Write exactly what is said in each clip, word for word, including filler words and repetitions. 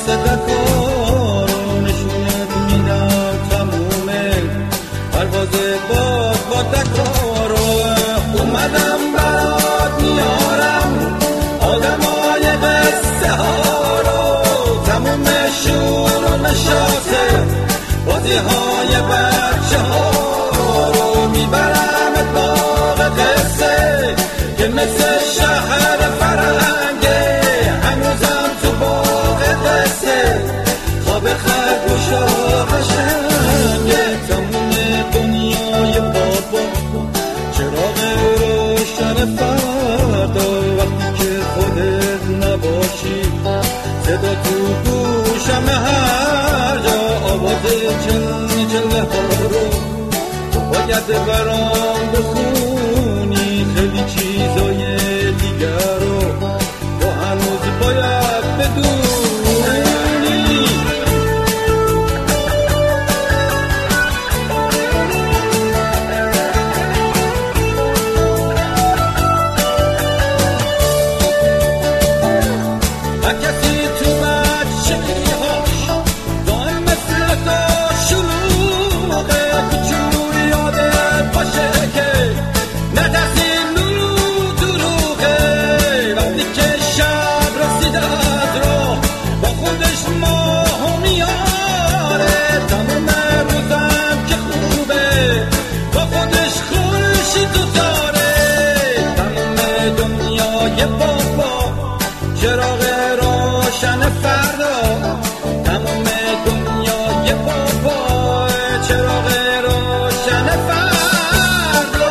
صدقا رو نشونت میدم تمومه پرواز باد با دکا رو اومدم برات میارم آدمای قصه ها رو تموم شور و نشاطه بازی های بچه ها رو میبرم باغ قصه که مثل شهر فرنگه هنوزم تو باغ قصه خواب خرگوش و قشنگه تموم دنیای بابا چراغ روشن فردا وقتی که خودت نباشی صدا تو گوشم هر جا آواز چل چله ها رو باید برام بخونی خیلی چیزای دیگر رو تو هنوز باید بدونی چراغ روشن فردا تمام دنیای بابا چراغ روشن فردا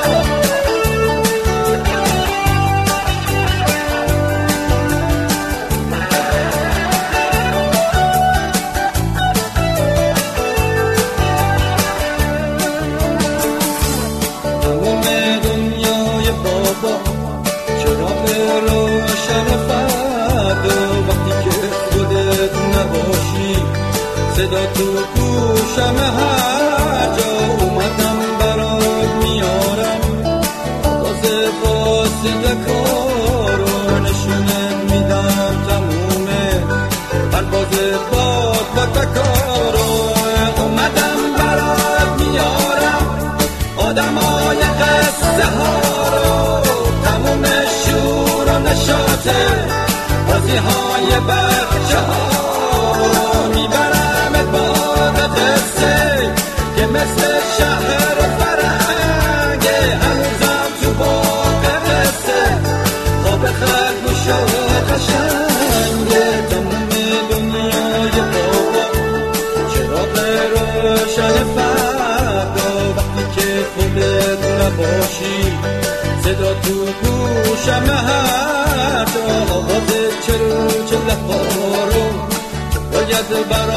تمام دنیای بابا چراغ روشن فردا وقتی که خودت نباشی صدا تو گوشم هر جا اومدم برات میارم واسه واسه کار رو نشونت میدم تمومه پرواز باد با دکار رو اومدم برات میارم آدمای قصه ها رو تموم شور و نشاطه بازی های بچه ها رو میبرم باغ قصه که مثل شهر فرنگه هنوزم تو باغ قصه خواب خرگوش و قشنگه تموم دنیای بابا چراغ روشن فردا وقتی که خودت نباشی صدا تو گوشم هر جا آواز چرو چله ها رو باید برای